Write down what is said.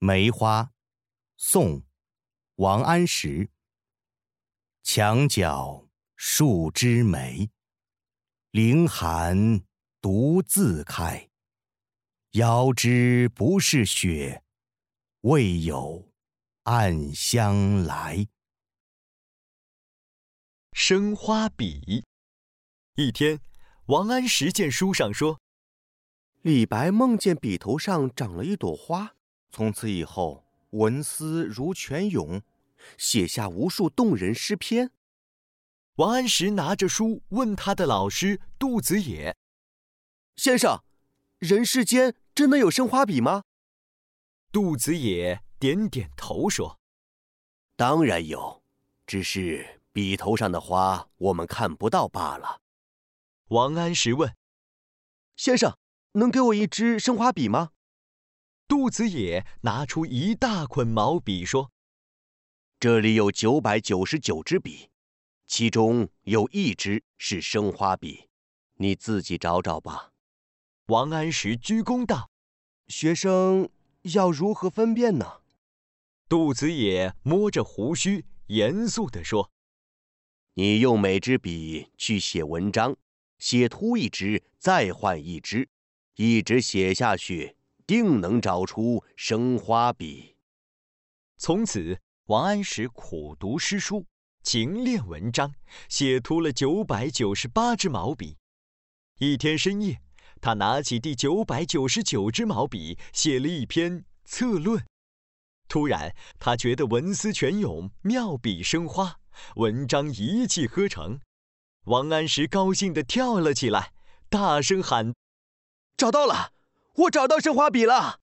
梅花，宋，王安石。墙角数枝梅，凌寒独自开。遥知不是雪，为有暗香来。 生花笔。一天，王安石见书上说， 李白梦见笔头上长了一朵花，从此以后文思如泉涌，写下无数动人诗篇。 王安石拿着书问他的老师杜子野：“ 先生，人世间真的有生花笔吗？” 杜子野点点头说：“ 当然有，只是笔头上的花我们看不到罢了。” 王安石问：“ 先生，能给我一支生花笔吗？” 杜子野拿出一大捆毛笔说：“ 这里有999支笔，其中有1支是生花笔，你自己找找吧。” 王安石鞠躬道：“ 学生要如何分辨呢？” 杜子野摸着胡须，严肃地说：“ 你用每支笔去写文章，写秃1支，再换1支，一直写下去，定能找出生花笔。” 从此，王安石苦读诗书，勤练文章，写秃了998支毛笔。一天深夜，他拿起第999支毛笔，写了一篇策论。突然，他觉得文思泉涌，妙笔生花，文章一气呵成。王安石高兴地跳了起来，大声喊：“ 找到了！我找到生花笔了！”